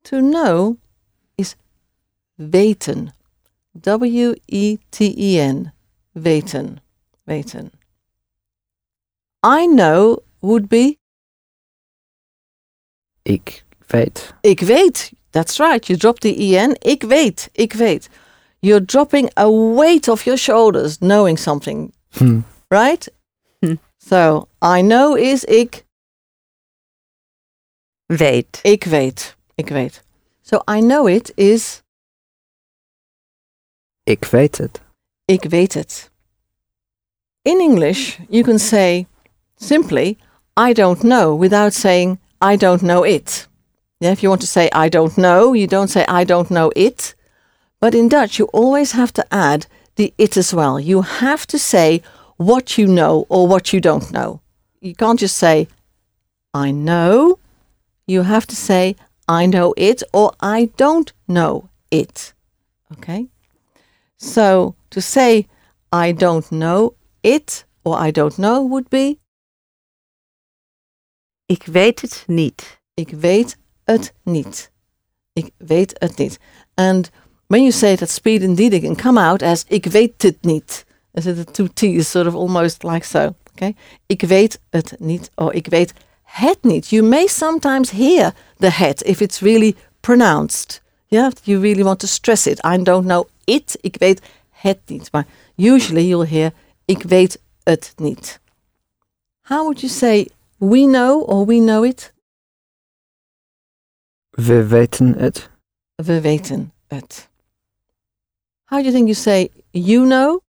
To know is weten. W-E-T-E-N. Weten. Weten. I know would be Ik weet. ik weet. That's right. You drop the E-N. Ik weet. Ik weet. You're dropping a weight off your shoulders, knowing something. Right? So, I know is ik weet. Ik weet. Ik weet. So, I know it is Ik weet het. ik weet het. In English, you can say simply, I don't know, without saying, I don't know it. Yeah, if you want to say, I don't know, you don't say, I don't know it. But in Dutch, you always have to add the it as well. You have to say what you know or what you don't know. You can't just say, I know. You have to say, I know it or I don't know it. Okay? So, to say, I don't know it or I don't know would be Ik weet het niet. ik weet het niet. Ik weet het niet. And when you say it at speed, indeed, it can come out as ik weet het niet. As if the two T's sort of almost like so. Okay? Ik weet het niet or ik weet het niet. You may sometimes hear the het if it's really pronounced. Yeah, you really want to stress it. I don't know it. Ik weet het niet. But usually you'll hear ik weet het niet. How would you say we know or we know it? We weten het. We weten het. How do you think you say you know?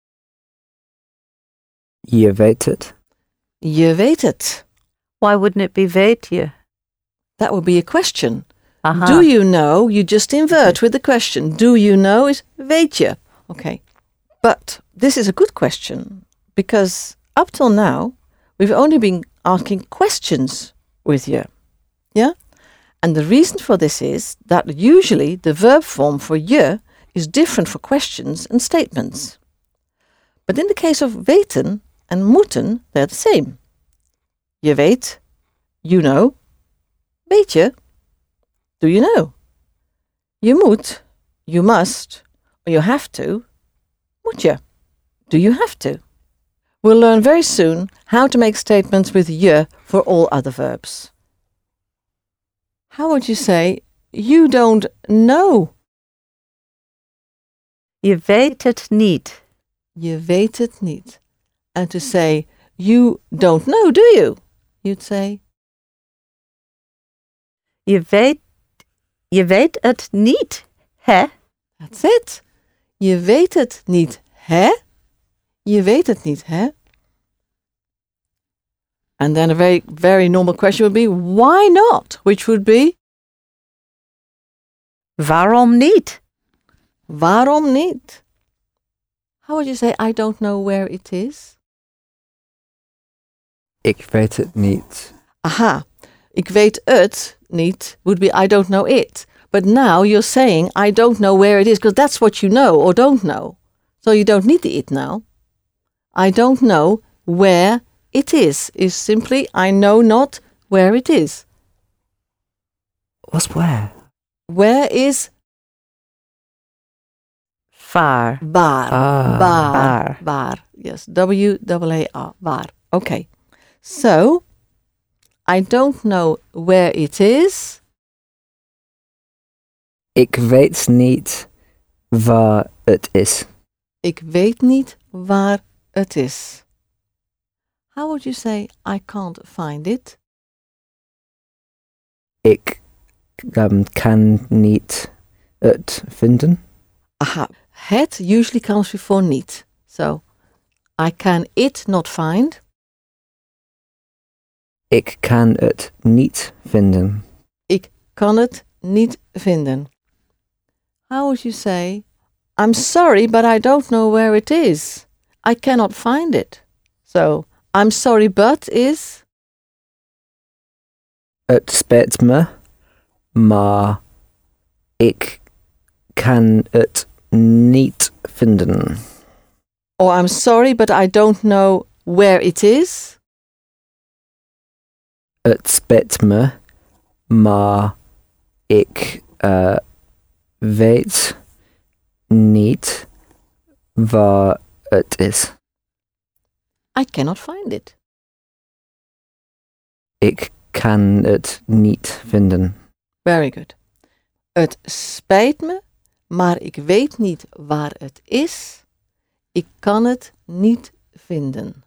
Je weet het. Je weet het. Why wouldn't it be weet je? That would be a question. Aha. Do you know? You just invert with the question. Do you know is weet je. Okay. But this is a good question because up till now we've only been asking questions with you. Yeah? And the reason for this is that usually the verb form for je is different for questions and statements. But in the case of weten and moeten, they're the same. Je weet, you know. Weet je, do you know? Je moet, you must, or you have to. Moet je, do you have to? We'll learn very soon how to make statements with je for all other verbs. How would you say, you don't know? Je weet het niet. Je weet het niet. And to say, you don't know, do you? You'd say, Je weet het niet, hè? that's it. Je weet het niet, hè? Je weet het niet, hè? And then a very, very normal question would be, why not? Which would be, Waarom niet? waarom niet? How would you say, I don't know where it is? Ik weet het niet. Aha, ik weet het niet would be, I don't know it. But now you're saying, I don't know where it is, because that's what you know or don't know. So you don't need the it now. I don't know where it is simply, I know not where it is. What's where? Where is Waar. waar? Ah, Waar. Waar. Yes, W-A-A-R. Waar. Okay. So, I don't know where it is. Ik weet niet waar het is. Ik weet niet waar het is. How would you say, I can't find it? Ik kan niet het vinden. Aha. Het usually comes before niet. So, I can it not find. Ik kan het niet vinden. Ik kan het niet vinden. How would you say, I'm sorry, but I don't know where it is. I cannot find it. So, I'm sorry, but is... Het spijt me, maar ik kan het niet vinden. Or I'm sorry, but I don't know where it is. Het spijt me, maar ik weet niet waar het is. I cannot find it. Ik kan het niet vinden. Very good. Het spijt me, maar ik weet niet waar het is. Ik kan het niet vinden.